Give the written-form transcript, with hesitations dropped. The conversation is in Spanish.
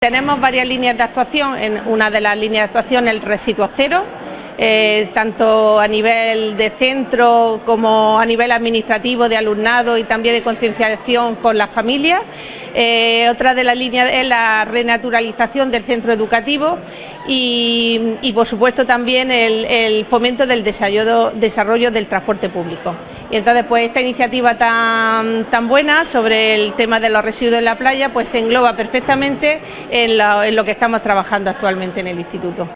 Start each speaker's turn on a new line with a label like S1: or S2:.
S1: Tenemos varias líneas de actuación. En una de las líneas de actuación el residuo cero, tanto a nivel de centro como a nivel administrativo de alumnado y también de concienciación con las familias. Otra de las líneas es la renaturalización del centro educativo y por supuesto también el fomento del desarrollo del transporte público. Y entonces pues esta iniciativa tan buena sobre el tema de los residuos en la playa pues se engloba perfectamente en lo que estamos trabajando actualmente en el instituto.